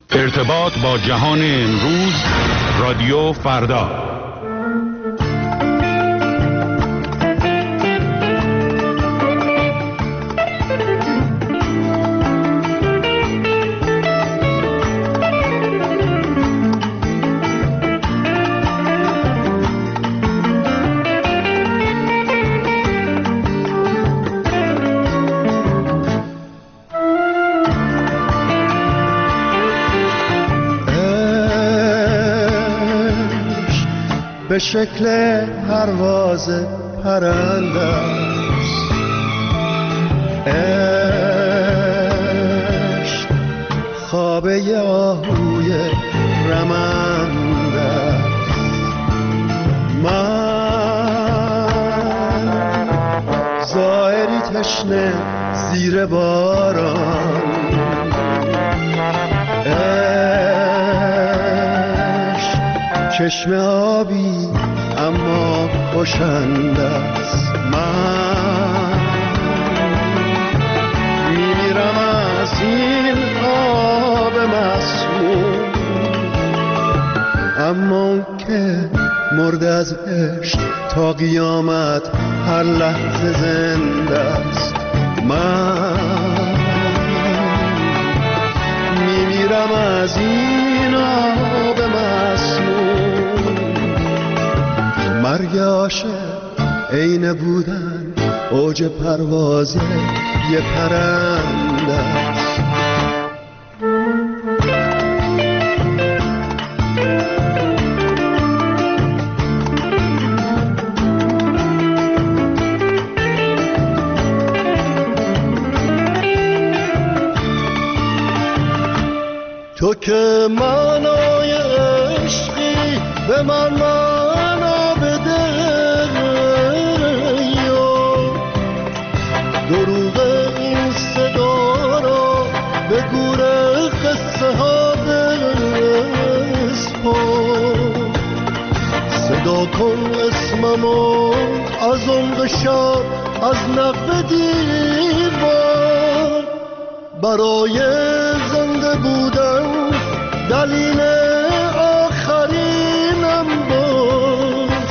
ارتباط با جهان امروز، رادیو فردا. به شکل پرواز پرنده است، عشق خوابه آهوی رمنده است. من زائری تشنه زیر باران، چشم آبی اما خوشنده است. من میمیرم از این آب مسموم، اما که مرده از عشق تا قیامت هر لحظه زنده است. من میمیرم از این آب مسموم. مرگ عاشق عین بودن اوج پرواز یه پرنده است. تو که معنای عشقی به من معنا بده، دروغ این صدا را به گور قصه ها بسپار. صدا کن اسممو از عمق شب، از نقب دیوار. برای زنده بودن دلیل آخرینم باش.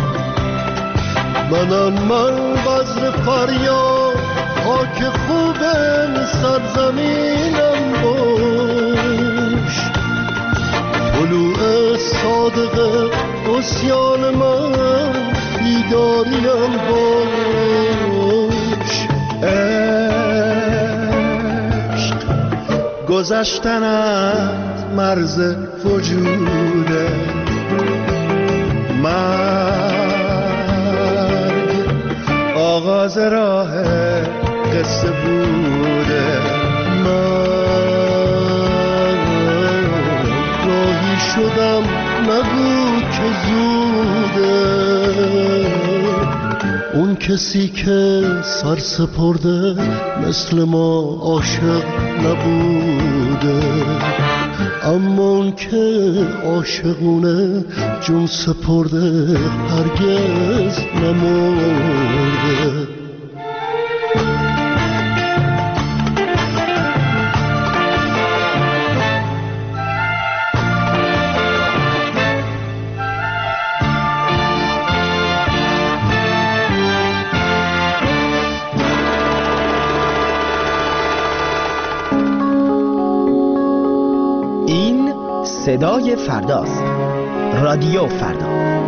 من بذر فریاد خاک خوبم سرزمینم باش. طلوع صادق عصیان من بیداریم باش. گذشتن از مرز وجوده، مرگ آغاز راه قصه بوده. من راهی شدم نگو که زوده. اون کسی که سر سپرده مثل ما عاشق نبوده، اما اون که عاشقونه جون سپرده هرگز نمرده. صدای فرداست. رادیو فردا.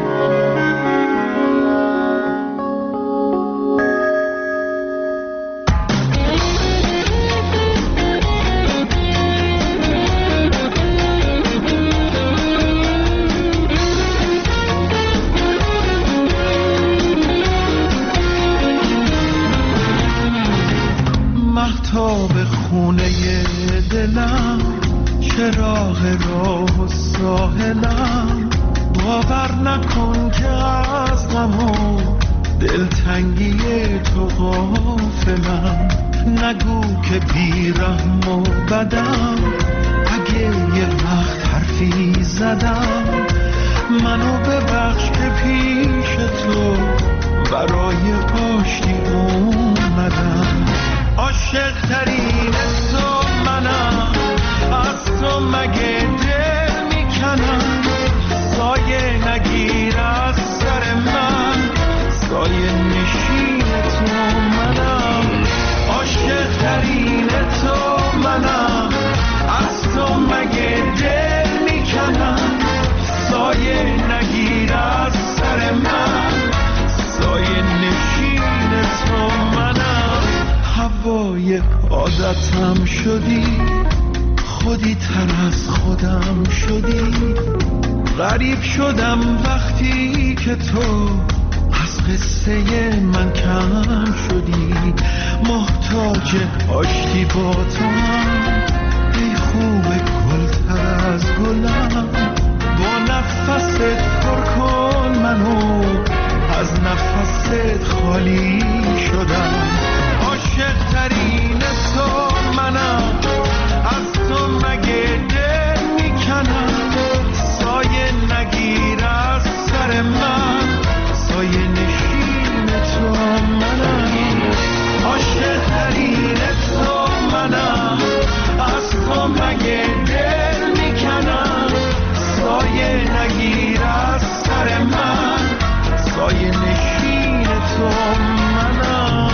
مهتاب خونه دلم، چراغ راه و ساحلم، باور نکن که از غم و دلتنگی تو غافلم. نگو که بیرحم و بدم، اگه یه وقت حرفی زدم. منو ببخش که پیش تو برای آشتی اومدم. عاشق ترین تو منم، از تو مگه شدی، خودی تر از خودم شدی. غریب شدم وقتی که تو از قصه من کم شدی. محتاج آشتی با تو هم، ای خوب گل تر از گلم. با نفست پر کن منو، از نفست خالی شدم. عاشق ترین تو منم، از تو مگه دل میکنم. سایه نگیر از سر من، سایه نشین تو منم. عاشق ترین تو منم، از تو مگه دل میکنم. سایه نگیر از سر من، سایه نشین تو منم.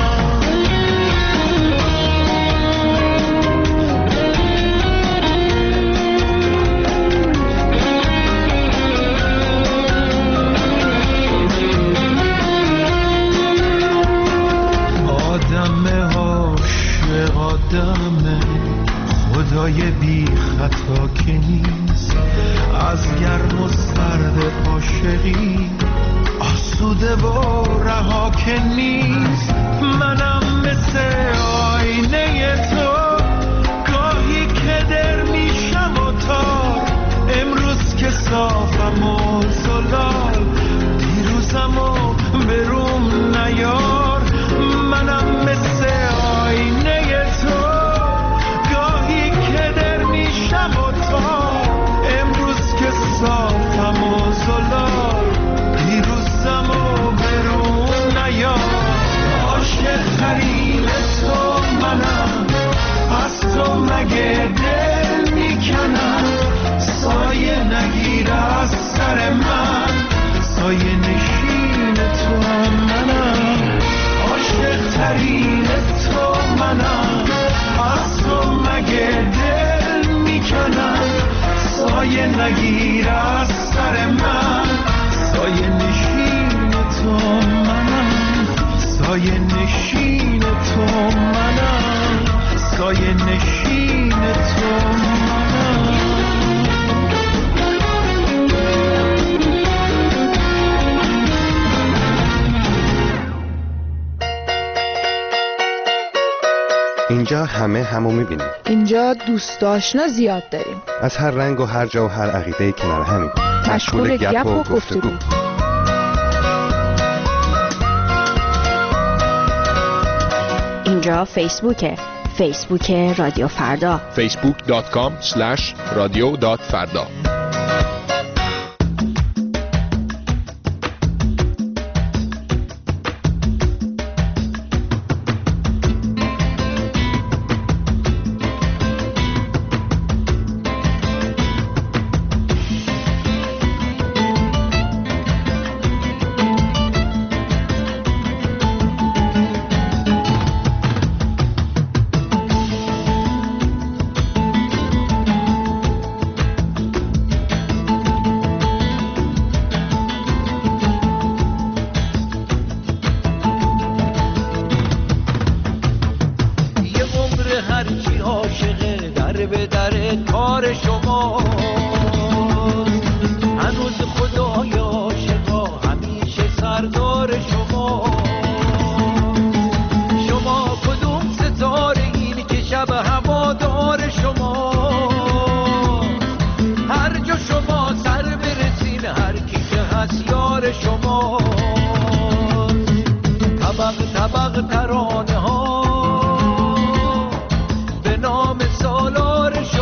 آدم عاشق آدمه، خدای بی خطا که نیست. از گرم و سرد عاشقی آسوده و رها که نیست. منم مثل آینه تو، گاهی که در میشم و تار. امروز که صافم و زلال، دیروزم و بروم نیار. منم مثل آینه تو، گاهی که در میشم و تار. امروز که صافم و زلال، دیروزم و برون نیار. عاشق ترین تو منم، از تو مگه دل میکنم. سایه نگیر از سر من، سایه نشین تو منم. عاشق ترین تو منم، از تو مگه دل میکنم. سایه نگیر از سر من، سایه نشین تو منم. سایه نشین تو منم، سایه نشین تو منم. اینجا همه همو میبینیم. اینجا دوست آشنا زیاد داریم، از هر رنگ و هر جا و هر عقیده کنار همیم. مشغول گپ و گفتگو. اینجا فیسبوکه، فیسبوک رادیو فردا. facebook.com/radio.farda. طبق ترانه ها به نام سالار شما.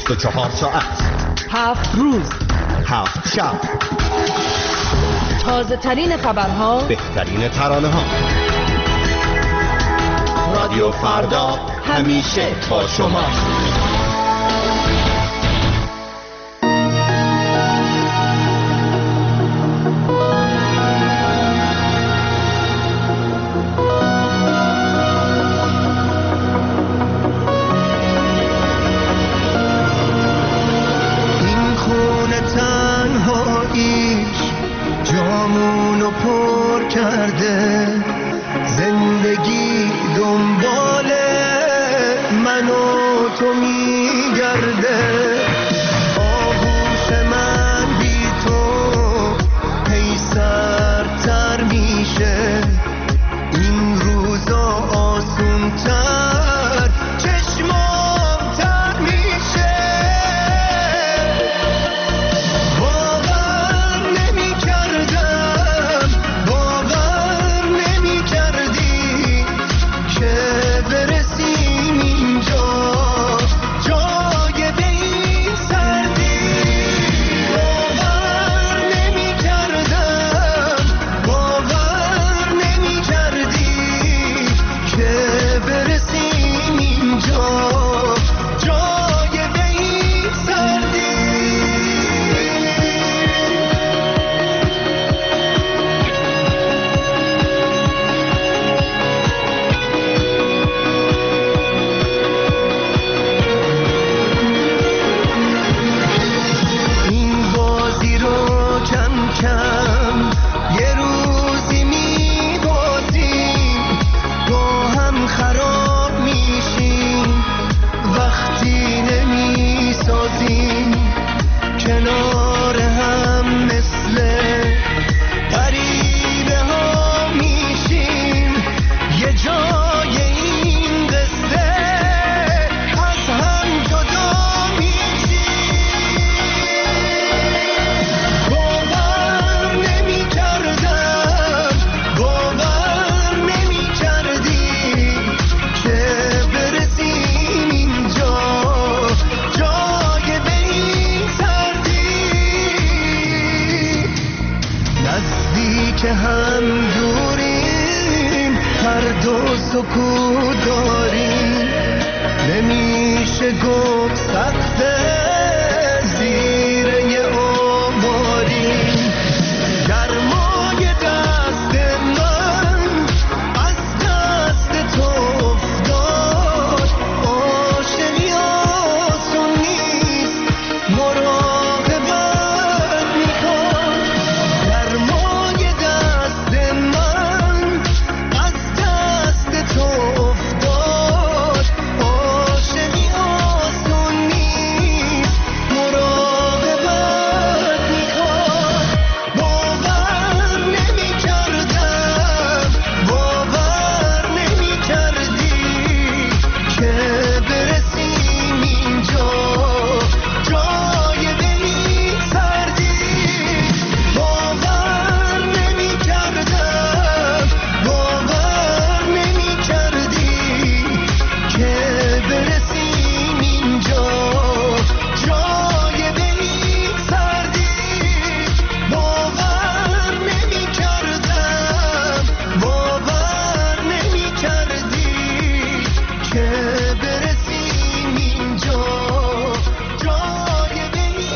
24 ساعت، 7 روز، 7 شب، تازه ترین خبرها، بهترین ترانه ها. رادیو فردا همیشه با شما. جامونو پر کرده، زندگی دنبال من و تو میگرده. آغوش من بی تو هی سردتر میشه، این روزا آسونتر چشمام تر میشه. که هم دوریم، هر دو سکوت داریم، نمیشه گفت سخته زیر یه آماریم. گرمای دست من از دست تو افتاد، عاشقی آسون نیست، مراقبت میخواد. گرمای دست من از دست تو افتاد، عاشقی آسون نیست، مراقبت میخواد. باور نمیکردم، باور نمیکردی که برسیم اینجا، جای دلی سردی. باور نمیکردم، باور نمیکردی که برسیم اینجا، جای دلی سردی. باور نمیکردم، باور نمیکردی که برسیم اینجا، جای دلی.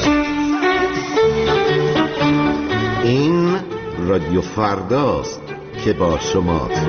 این رادیو فرداست که با شماست.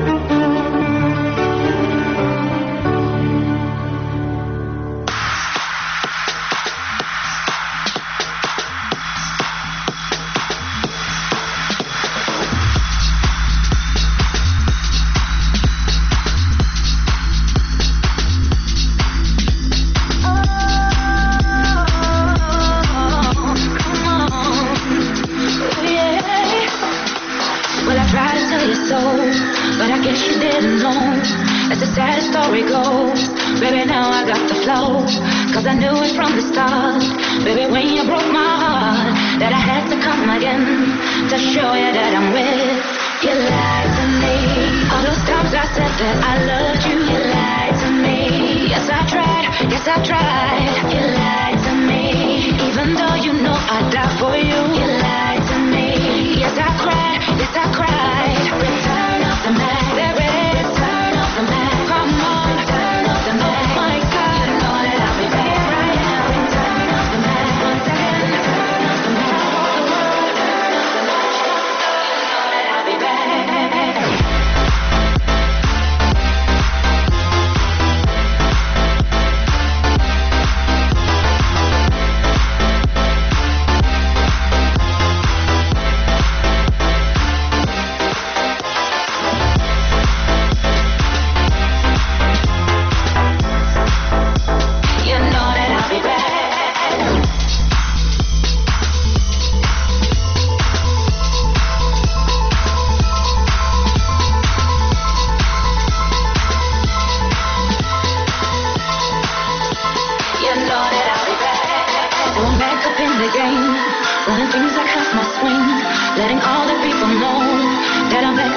Well, I tried to tell you so, but I guess you didn't know. As the sad story goes, baby, now I got the flow. Cause I knew it from the start, baby, when you broke my heart, that I had to come again to show you that I'm with. You lied to me, all those times I said that I loved you. You lied to me, yes I tried, you lied to me.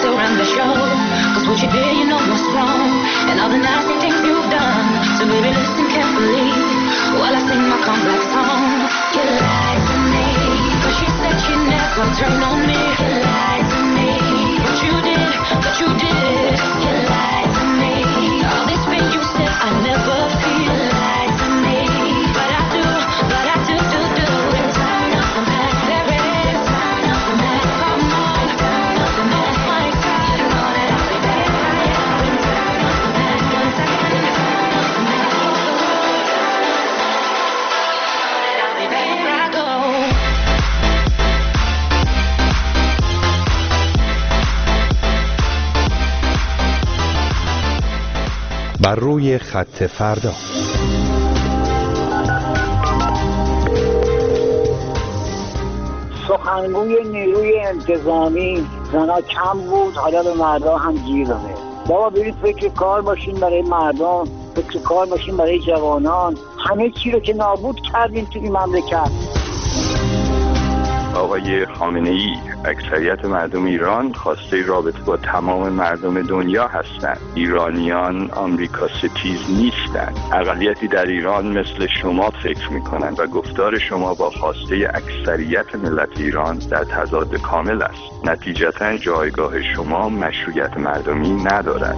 still run the show. Cause what you did, you know what's wrong, and all the nasty things you've done. So baby, listen carefully while I sing my comeback song. You lied to me, cause she said she never turned on me. You lied to me, but you did. You lied to me, all this pain you said I never feel. You lied to me, but I do. Turn up the back, there it is. Turn up the back, come on. Turn up the back, my God, you know that I'll be there. Turn up the back, once again. Turn up the back, I'll be there. Here I go. بر روی خط فردا. سخنگوی نیروی انتظامی زنا کم بود، حالا به مردا هم گیر داده. بابا برید فکر کار باشین برای مردم، فکر کار باشین برای جوانان. همه چی رو که نابود کردیم توی مملکت. آقای خامنه‌ای، اکثریت مردم ایران خواسته رابطه با تمام مردم دنیا هستند. ایرانیان آمریکا ستیز نیستند. اقلیتی در ایران مثل شما فکر می‌کنند و گفتار شما با خواسته اکثریت ملت ایران در تضاد کامل است. نتیجتاً جایگاه شما مشروعیت مردمی ندارد.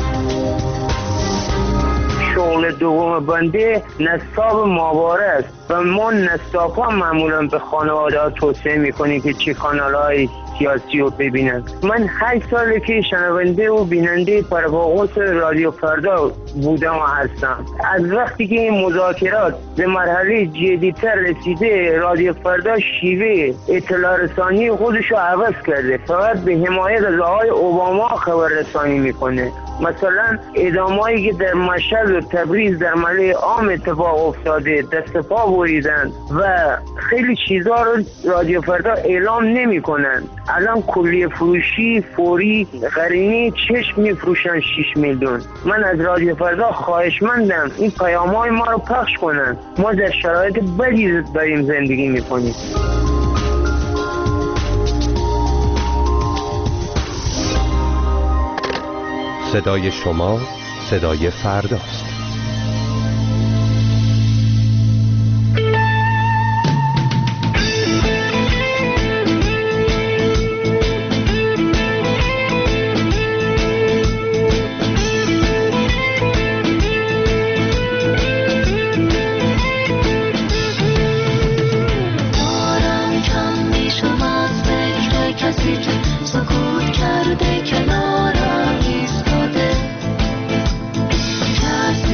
شغل دوم بنده نصاب ماهواره است و ما نصاب‌ها معمولا به خانواده‌ها توصیه می‌کنیم که چه کانال‌های سیاسی رو ببینن. من 8 ساله که شنونده و بیننده پرواقص رادیو فردا بودم و هستم. از وقتی که این مذاکرات به مرحله جدی‌تر رسیده، رادیو فردا شیوه اطلاع رسانی خودش رو عوض کرده. فقط به حمایت از آقای اوباما خبررسانی میکنه. مثلا اعدامایی که در مشهد و تبریز در محله عام اتفاق افتاده، دست پا بریدن و خیلی چیزا رو رادیو فردا اعلام نمیکنن. الان کلیه فروشی فوری قرینه چشم میفروشن 6 میلیون. من از رادیو فردا خواهشمندم این پیام‌های ما رو پخش کنن. ما در شرایط بدی داریم زندگی میکنیم. صدای شما صدای فرداست. سکوت کرده کنارم ایستاده.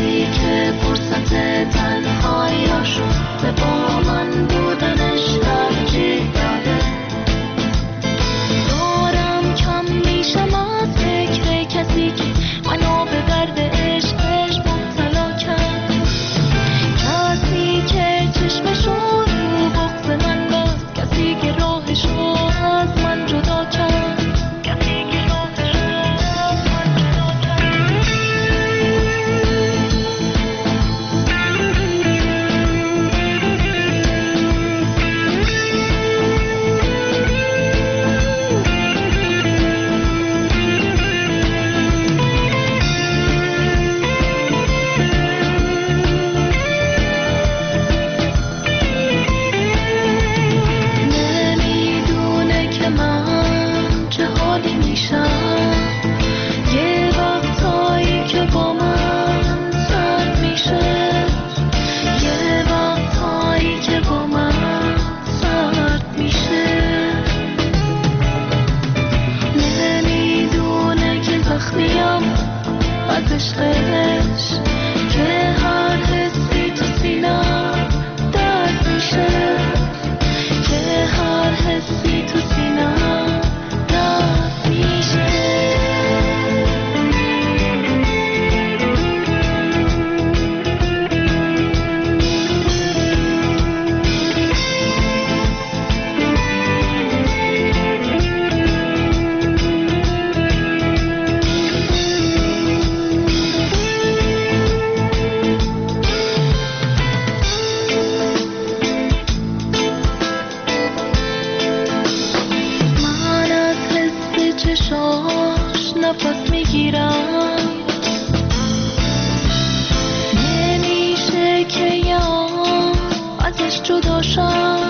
جدا شم،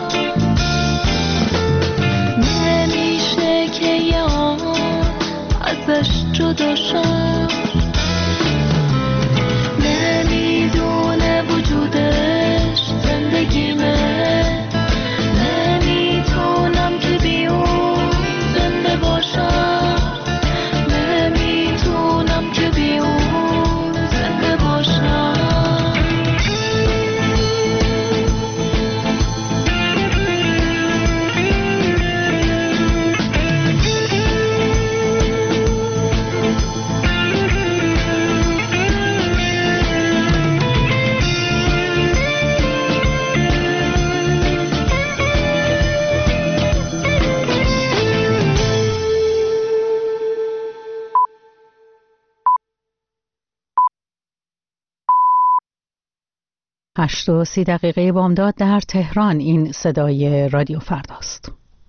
نمیشه که یه آن ازش جدا شم، نمیدونه وجودش زندگیمه، نمیتونم که بی اون زنده باشم، نمیتونم که بی اون زنده باشم. هشت و 30 دقیقه بامداد در تهران. این صدای رادیو فرداست.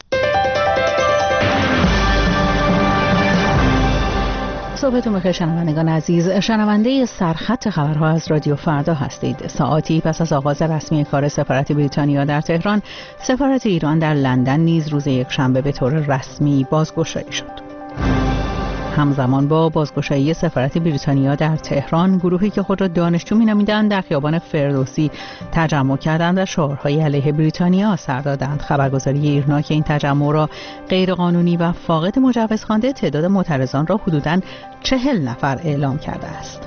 صبحتون بخیر شنوندگان عزیز. شنونده سرخط خبرها از رادیو فردا هستید. ساعتی پس از آغاز رسمی کار سفارت بریتانیا در تهران، سفارت ایران در لندن نیز روز یکشنبه به طور رسمی بازگشایی شد. همزمان با بازگشایی سفارت بریتانیا در تهران، گروهی که خود را دانشجو می‌نامیدند در خیابان فردوسی تجمع کردند و شعارهای علیه بریتانیا سر دادند. خبرگزاری ایرنا که این تجمع را غیرقانونی و فاقد مجوز خوانده، تعداد معترضان را حدوداً 40 نفر اعلام کرده است.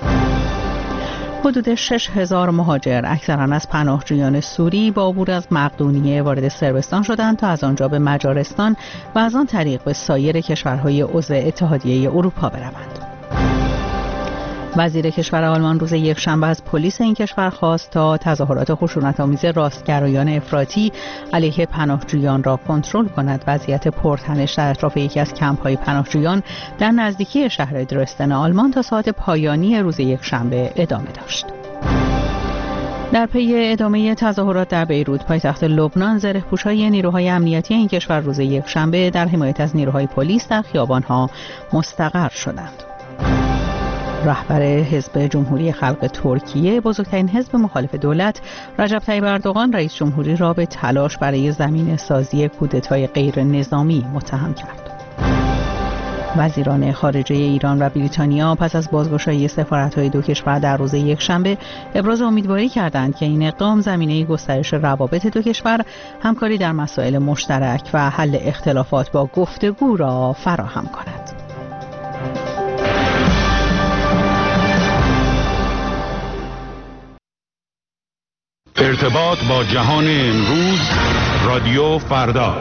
حدود 6,000 مهاجر، اکثرا از پناهجویان سوری، با عبور از مقدونیه وارد صربستان شدند تا از آنجا به مجارستان و از آن طریق به سایر کشورهای عضو اتحادیه اروپا بروند. وزیر کشور آلمان روز یکشنبه از پلیس این کشور خواست تا تظاهرات خشونت‌آمیز راستگرایان افراطی علیه پناهجویان را کنترل کند. وضعیت پرتنش در اطراف یکی از کمپ‌های پناهجویان در نزدیکی شهر درستن آلمان تا ساعت پایانی روز یکشنبه ادامه داشت. در پی ادامه تظاهرات در بیروت، پایتخت لبنان، زره‌پوش‌های نیروهای امنیتی این کشور روز یکشنبه در حمایت از نیروهای پلیس در خیابان‌ها مستقر شدند. رهبر حزب جمهوری خلق ترکیه، بزرگترین حزب مخالف دولت، رجب طیب اردوغان، رئیس جمهوری را به تلاش برای زمینه سازی کودتای غیر نظامی متهم کرد. وزیران خارجه ایران و بریتانیا پس از بازگشایی سفارت‌های دو کشور در روز یکشنبه ابراز امیدواری کردند که این اقدام زمینه گسترش روابط دو کشور، همکاری در مسائل مشترک و حل اختلافات با گفتگو را فراهم کند. ارتباط با جهان امروز، رادیو فردا.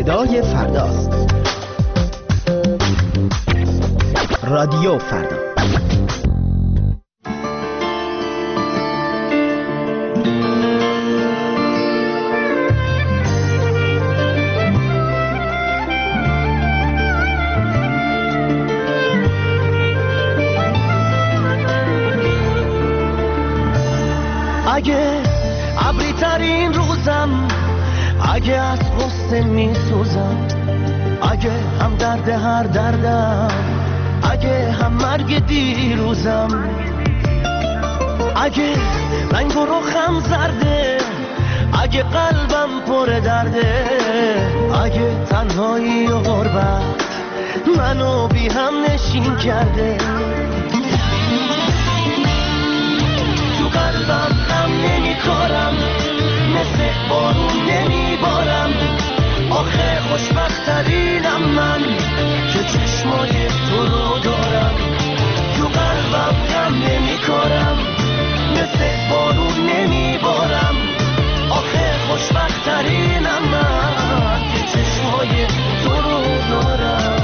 صدای فرداست. رادیو فردا. اگه ابری ترین روزم، اگه از غصه می سوزم، اگه هم درد هر دردم، اگه هم مرگ دیروزم، اگه رنگ و رخم زرده، اگه قلبم پر درده، اگه تنهایی و غربت منو بی هم نشین کرده، تو قلبم هم نمی کارم، مثل بارون نمی بارم، آخه خوشبخت ترینم من که چشمای تو رو دارم، تو قلبم هم نمی کارم، مثل بارون نمی بارم، آخه خوشبخت ترینم من که چشمای تو رو دارم.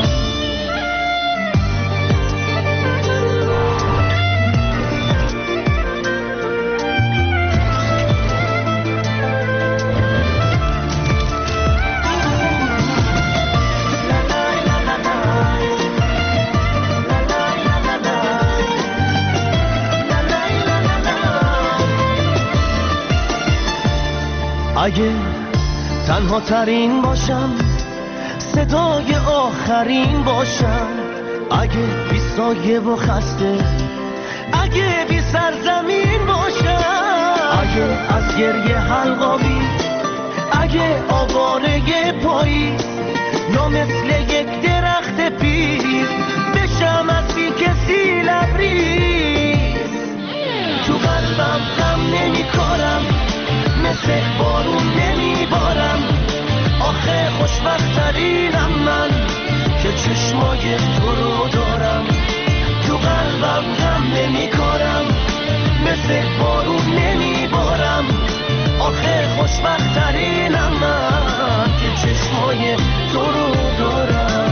اگه تنها ترین باشم، صدای آخرین باشم، اگه بی سایه و خسته، اگه بی سرزمین باشم، اگه از گریه حلقاوی، اگه آواره پاییز، یا مثل یک درخت پیر بشم از بی کسی لبریز، تو قلبم غم نمی کارم، مثل بارون نمی بارم، آخه خوشبخت ترینم من که چشمای تو رو دارم، تو قلبم غم نمی کارم، مثل بارون نمی بارم، آخه خوشبخت ترینم من که چشمای تو رو دارم.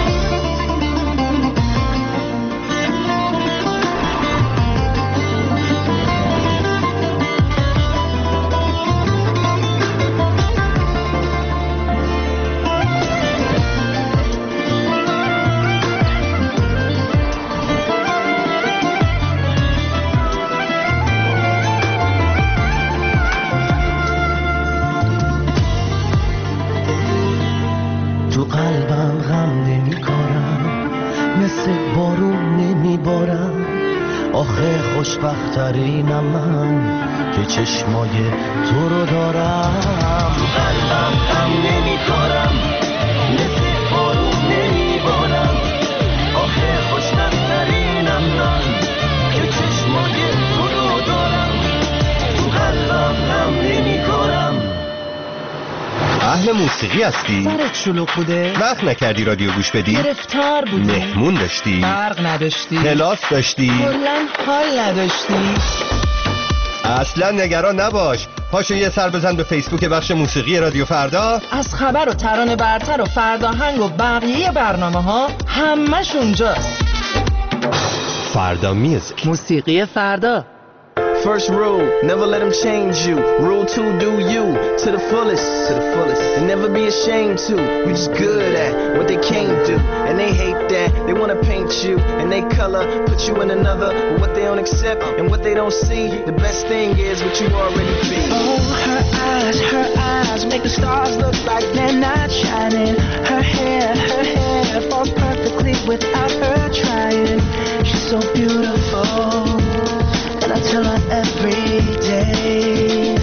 تو قلبم غم نمی کارم، مثل بارون نمی بارم، آخه خوشبخت ترینم من که چشمای تو رو دارم، تو قلبم غم نمی کارم، مثل بارون نمی بارم، آخه خوشبخت ترینم من که چشمای تو رو دارم، تو قلبم غم نمی کارم. اهل موسیقی هستی؟ سرت شلوغ بوده؟ وقت نکردی رادیو گوش بدی؟ گرفتار بودی؟ مهمون داشتی؟ برق نداشتی؟ کلاس داشتی؟ کلاً حال نداشتی؟ اصلا نگران نباش، پاشو یه سر بزن به فیسبوک بخش موسیقی رادیو فردا. از خبر و ترانه برتر و فرداهنگ و بقیه برنامه‌ها همش اونجاست. فردا میوزیک، موسیقی فردا. First rule, never let them change you. Rule 2, do you to the fullest, to the fullest. And never be ashamed to. You just good at what they can't do. And they hate that. They wanna paint you and they color, put you in another. But what they don't accept and what they don't see, the best thing is what you already be. Oh, her eyes make the stars look like they're not shining. Her hair falls perfectly without her trying. She's so beautiful. I tell her every day.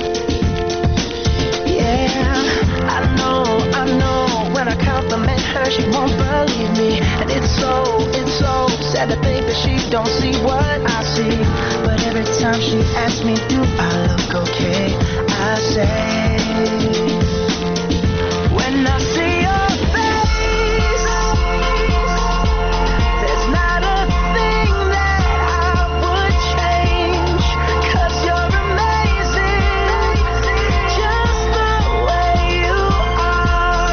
Yeah, I know. When I compliment her, she won't believe me, and it's so sad to think that she don't see what I see. But every time she asks me, do I look okay? I say, when I see your face, there's not a thing that I would change, 'cause you're amazing, just the way you are.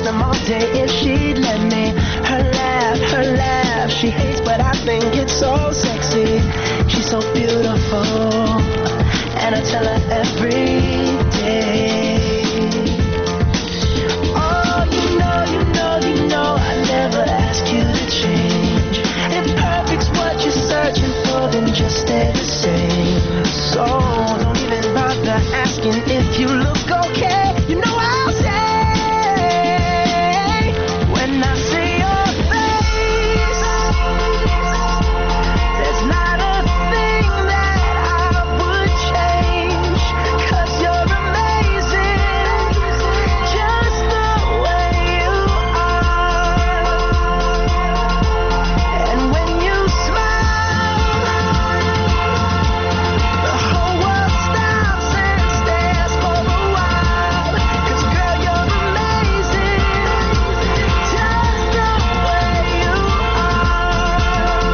them all day if she'd let me. Her laugh, she hates but I think it's so sexy. She's so beautiful, and I tell her every day. Oh, you know I never ask you to change. If perfect's what you're searching for, then just stay the same. So don't even bother asking if you look okay. You know I'll say when I see your face, there's not a thing that I would change, 'cause you're amazing, just the way you are. And when you smile, the whole world stops and stares for a while, 'cause girl, you're amazing, just the way you are.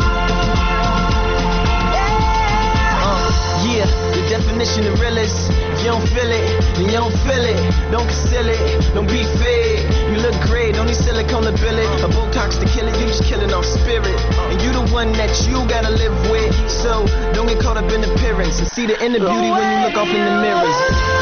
Yeah, the definition of realist. If you don't feel it, then you don't feel it. Don't conceal it, don't be fake. You look great, don't need silicone to bill it. A Botox to kill it, you just killing off spirit. And you the one that you gotta live with. So don't get caught up in appearance and see the inner beauty when you look off in the mirrors.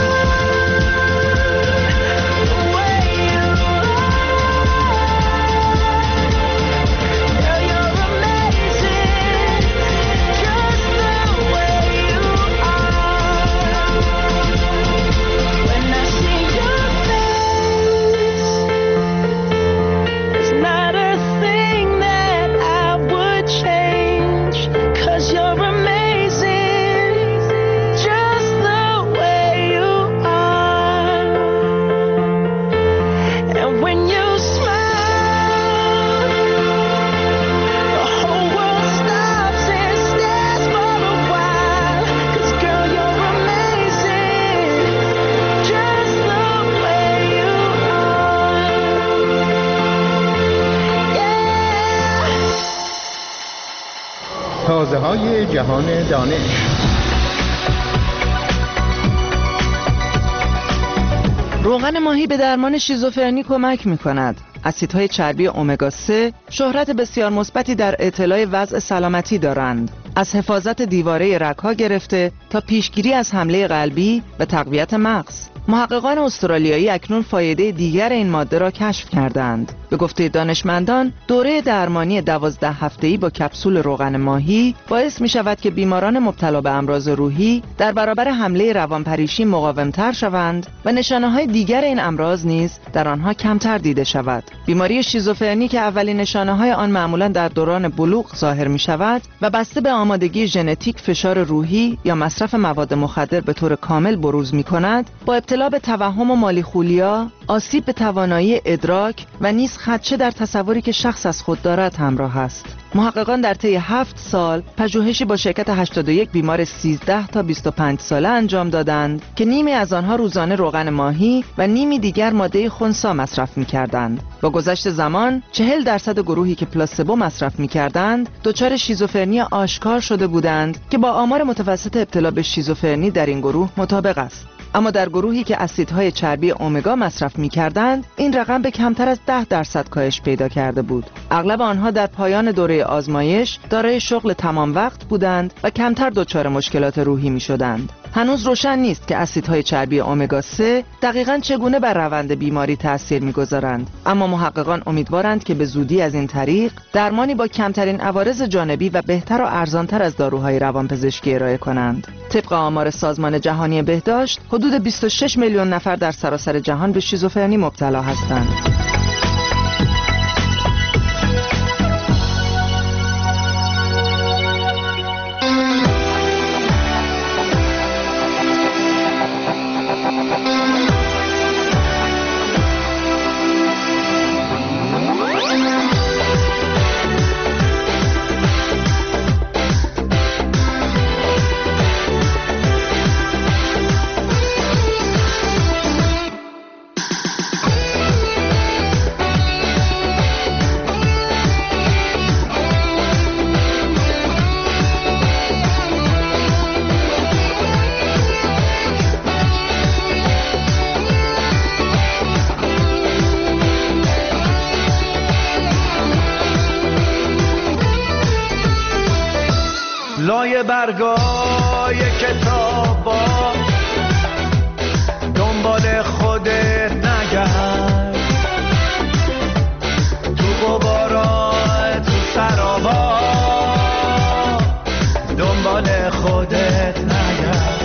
تازه‌های جهان دانش. روغن ماهی به درمان شیزوفرنی کمک می‌کند. اسیدهای چربی امگا 3 شهرت بسیار مثبتی در اطلاع وضع سلامتی دارند. از حفاظت دیواره رگ‌ها گرفته تا پیشگیری از حمله قلبی و تقویت مغز. محققان استرالیایی اکنون فایده دیگر این ماده را کشف کردند. به گفته دانشمندان، دوره درمانی 12 هفته‌ای با کپسول روغن ماهی باعث می شود که بیماران مبتلا به امراض روحی در برابر حمله روانپریشی مقاوم‌تر شوند و نشانه‌های دیگر این امراض نیز در آنها کمتر دیده شود. بیماری شیزوفرنی که اولین نشانه‌های آن معمولاً در دوران بلوغ ظاهر می شود و بسته به آمادگی ژنتیک، فشار روحی یا مصرف مواد مخدر به طور کامل بروز می کند، با ابتلا به توهم و مالیخولیا، آسیب به توانایی ادراک و نیز خدشه در تصوری که شخص از خود دارد همراه است. محققان در طی 7 سال پژوهشی با شرکت 81 بیمار 13 تا 25 ساله انجام دادند که نیمی از آنها روزانه روغن ماهی و نیمی دیگر ماده خنثی مصرف می‌کردند. با گذشت زمان 40% گروهی که پلاسبو مصرف می‌کردند دچار شیزوفرنی آشکار شده بودند که با آمار متوسط ابتلا به شیزوفرنی در این گروه مطابق است. اما در گروهی که اسیدهای چربی امگا مصرف می‌کردند این رقم به کمتر از 10% کاهش پیدا کرده بود. اغلب آنها در پایان دوره آزمایش دارای شغل تمام وقت بودند و کمتر دچار مشکلات روحی می‌شدند. هنوز روشن نیست که اسیدهای چربی امگا 3 دقیقاً چگونه بر روند بیماری تأثیر می‌گذارند، اما محققان امیدوارند که به زودی از این طریق درمانی با کمترین عوارض جانبی و بهتر و ارزانتر از داروهای روانپزشکی ارائه کنند. طبق آمار سازمان جهانی بهداشت، حدود 26 میلیون نفر در سراسر جهان به شیزوفرنی مبتلا هستند. لای برگای کتابا دنبال خودت نگرد، تو غبارا تو سرابا دنبال خودت نگرد.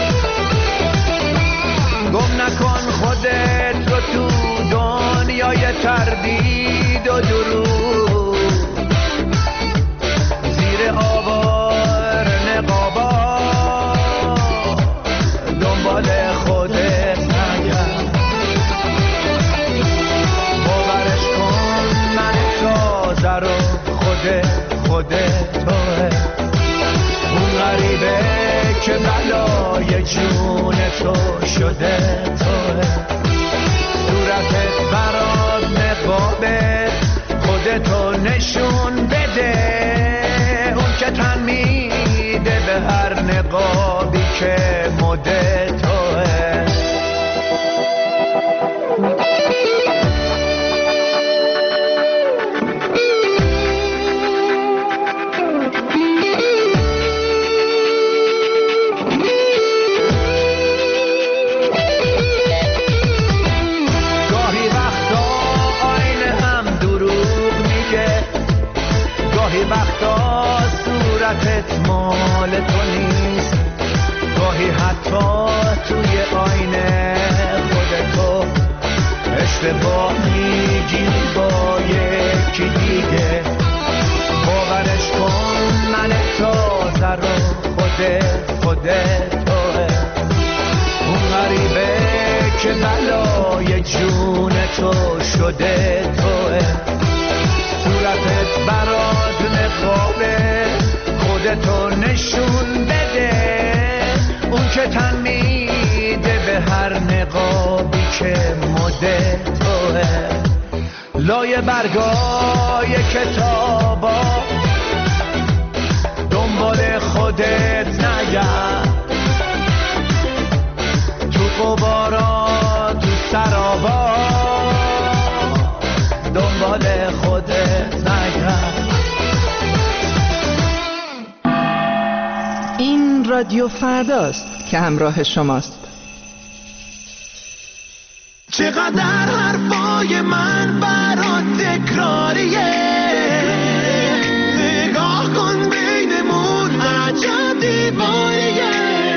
گم نکن خودت رو تو دنیای تردید و دروغ، زیر آوار نقابا دنبال خودت نگرد. باورش کن من تازه رو خودت توه، اون غریبه که بلای جون تو شده توه. صورتت برات نقابه، خودتو نشون بده، اون که تن میده به هر نقابی که مد توه. وقتا صورتت مال تو نیست، گاهی حتی توی آینه خودتو اشتباه میگیری با یکی دیگه. باورش کن من تازه رو خودت توه، اون غریبه که بلای جون تو شده توه. صورتت برات نقابه، خودتو نشون بده، اون که تن میده به هر نقابی که مد توه. لای برگای کتابا دنبال خودت نگرد، تو غبارا تو سرابا دنبال خودت نگرد. این رادیو فرداست که همراه شماست. چقدر حرفای من برات تکراریه، نگاه کن بینمون عجب دیواریه.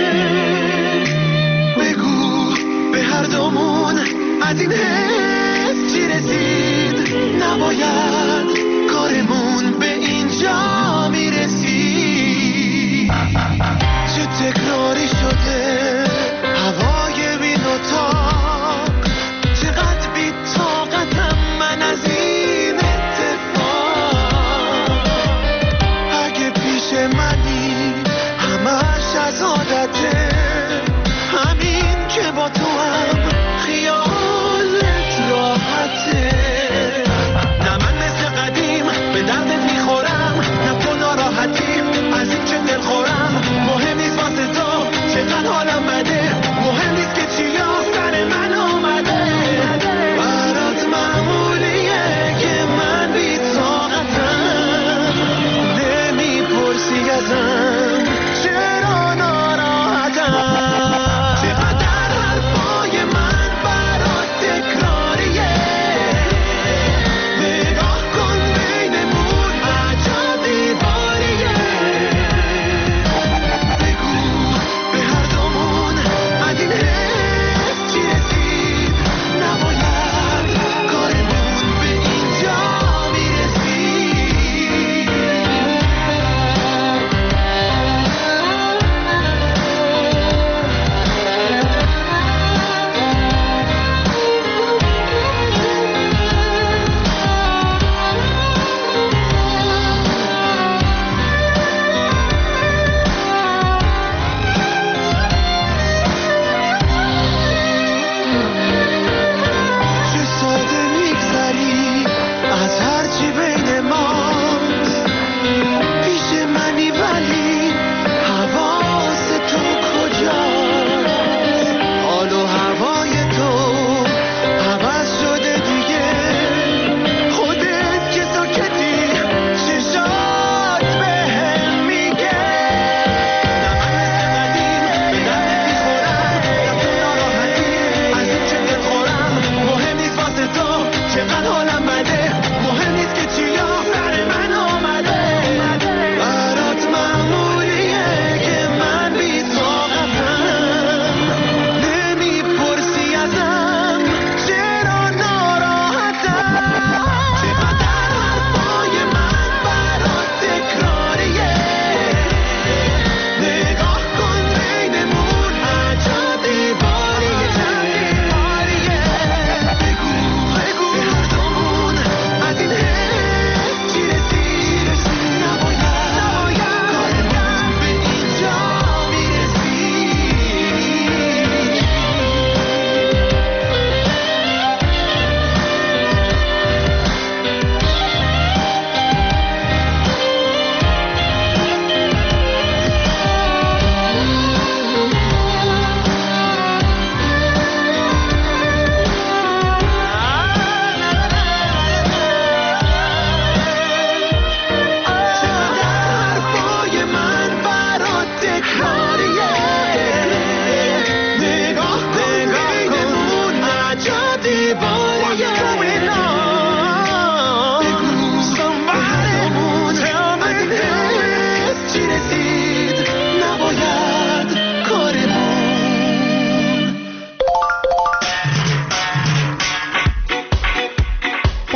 بگو به هر دومون از این حس چی رسید، نباید کارمون به اینجا میرسید. چه تکراری شده هوای بی اتاق، چقدر بی طاقتم من از این اتفاق. اگه پیش منی همش از عادته، همین که با تو هم خیالت راحته. نه من مثل قدیم به دردت میخورم، نه تو ناراحتیم از این که دل خورم. مهم نیست واسه تو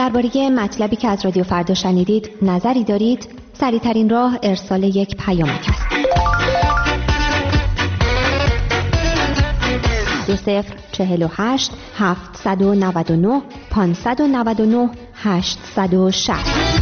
درباره مطلبی که از رادیو فردا شنیدید نظری دارید؟ سریع‌ترین راه ارسال یک پیامک است. 2048 799 599 860.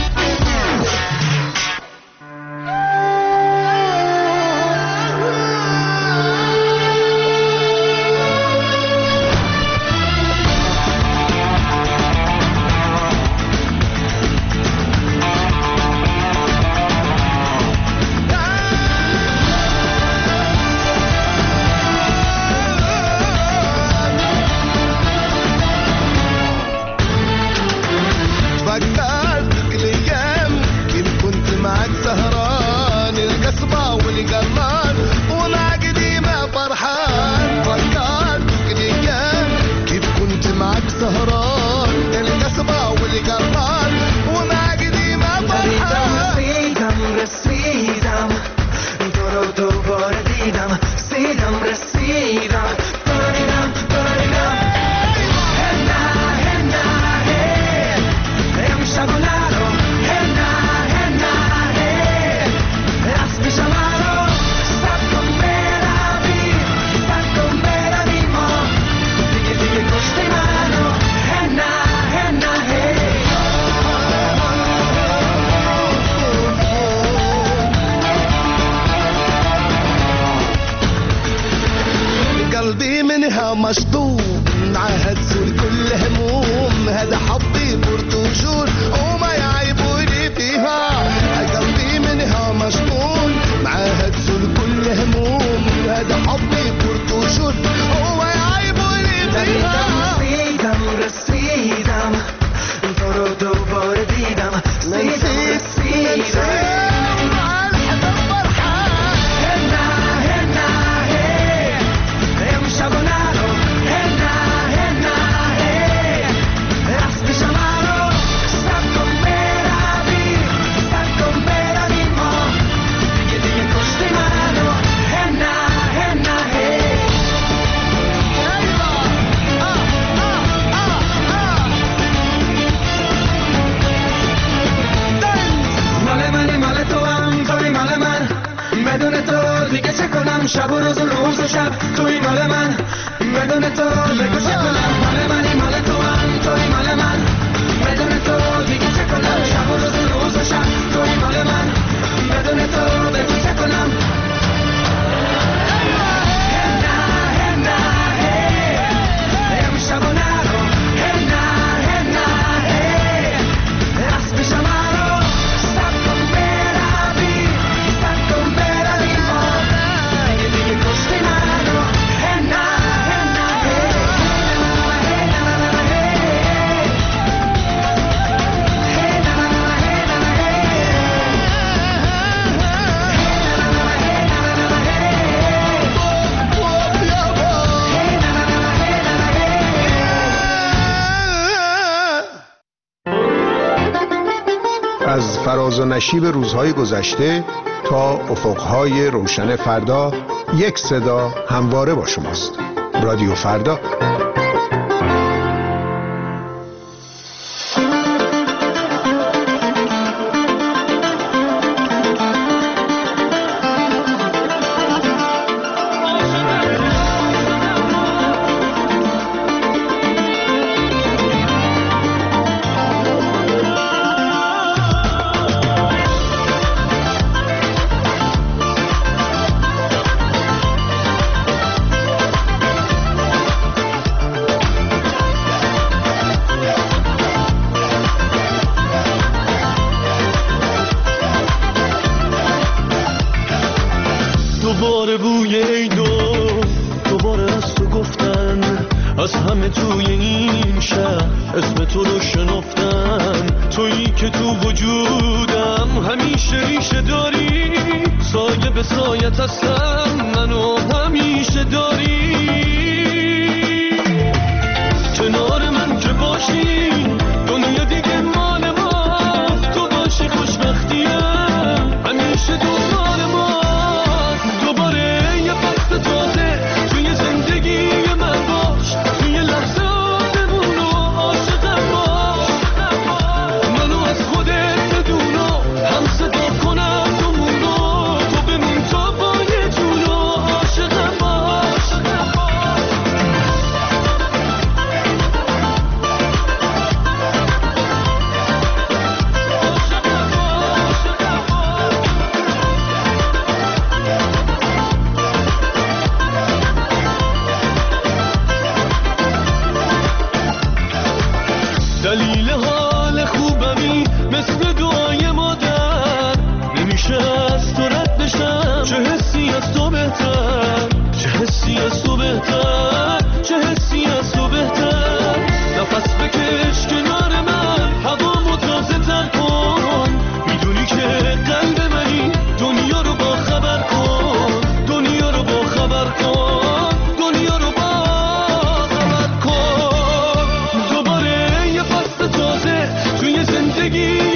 مشطوب معهد سول كل هموم هذا حظي برتوجول وما يعيبوني فيها قلبي منها مشطول معهد سول كل هموم هذا حظي برتوجول وما يعيبوني فيها رسيدم تو رو دوباره دیدم رسیدم شب و روز و روز و شب توی مال من بدون تو بگو چه کنم مال منی مال تو هم توی مال من بدون تو دیگه چه کنم شب و روز و روز و شب توی مال من بدون تو بگو چه کنم از فراز و نشیب روزهای گذشته تا افقهای روشن فردا، یک صدا همواره با شماست. رادیو فردا. دوباره بوی عیدو دوباره از تو گفتن، از همه توی این شهر اسم تو رو شنفتن. تویی که تو وجودم همیشه ریشه داری، سایه به سایت هستم منو همیشه داری. کنار من که باشی دنیا دیگه مال ماست، تو باشی خوشبختیه همیشه دنبال ماست. دوباره یه فصل تازه توی زندگی من باش، توی لحظاتمون رو عاشقم باش. زندگی